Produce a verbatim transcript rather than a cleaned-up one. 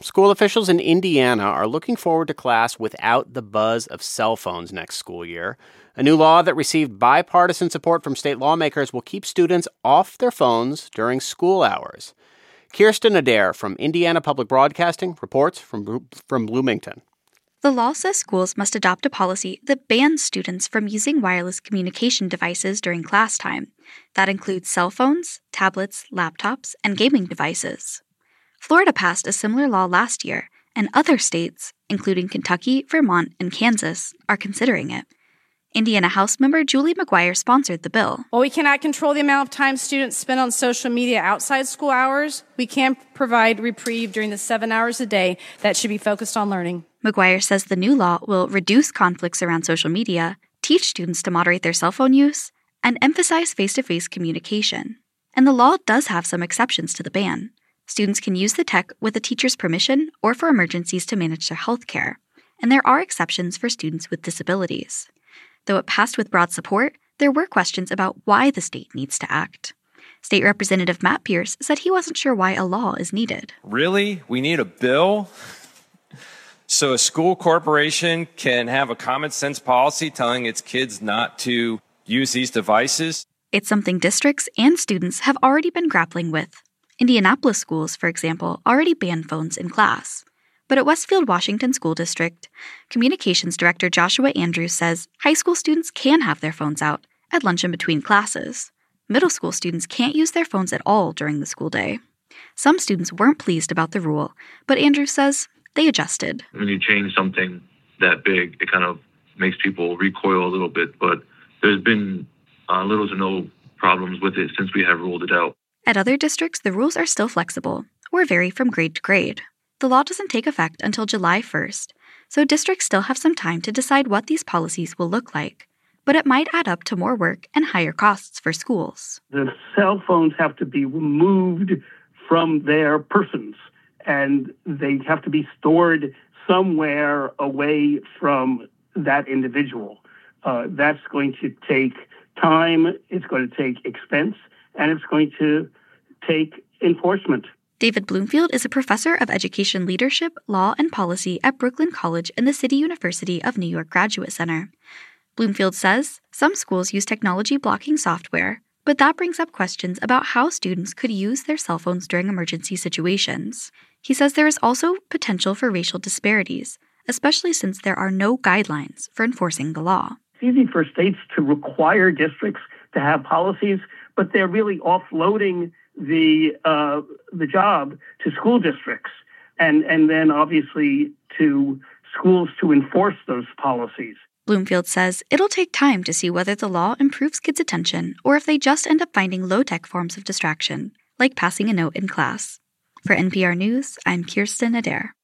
School officials in Indiana are looking forward to class without the buzz of cell phones next school year. A new law that received bipartisan support from state lawmakers will keep students off their phones during school hours. Kirsten Adair from Indiana Public Broadcasting reports from, from Bloomington. The law says schools must adopt a policy that bans students from using wireless communication devices during class time. That includes cell phones, tablets, laptops, and gaming devices. Florida passed a similar law last year, and other states, including Kentucky, Vermont, and Kansas, are considering it. Indiana House member Julie McGuire sponsored the bill. While we cannot control the amount of time students spend on social media outside school hours, we can provide reprieve during the seven hours a day that should be focused on learning. McGuire says the new law will reduce conflicts around social media, teach students to moderate their cell phone use, and emphasize face-to-face communication. And the law does have some exceptions to the ban. Students can use the tech with a teacher's permission or for emergencies to manage their health care. And there are exceptions for students with disabilities. Though it passed with broad support, there were questions about why the state needs to act. State Representative Matt Pierce said he wasn't sure why a law is needed. Really? We need a bill? So a school corporation can have a common sense policy telling its kids not to use these devices? It's something districts and students have already been grappling with. Indianapolis schools, for example, already ban phones in class. But at Westfield Washington School District, Communications Director Joshua Andrews says high school students can have their phones out at lunch and between classes. Middle school students can't use their phones at all during the school day. Some students weren't pleased about the rule, but Andrews says they adjusted. When you change something that big, it kind of makes people recoil a little bit, but there's been uh, little to no problems with it since we have ruled it out. At other districts, the rules are still flexible or vary from grade to grade. The law doesn't take effect until July first, so districts still have some time to decide what these policies will look like. But it might add up to more work and higher costs for schools. The cell phones have to be removed from their persons, and they have to be stored somewhere away from that individual. Uh, that's going to take time, it's going to take expense, and it's going to take enforcement. David Bloomfield is a professor of education leadership, law, and policy at Brooklyn College and the City University of New York Graduate Center. Bloomfield says some schools use technology blocking software, but that brings up questions about how students could use their cell phones during emergency situations. He says there is also potential for racial disparities, especially since there are no guidelines for enforcing the law. It's easy for states to require districts to have policies, but they're really offloading the uh, the job to school districts and, and then obviously to schools to enforce those policies. Bloomfield says it'll take time to see whether the law improves kids' attention or if they just end up finding low-tech forms of distraction, like passing a note in class. For N P R News, I'm Kirsten Adair.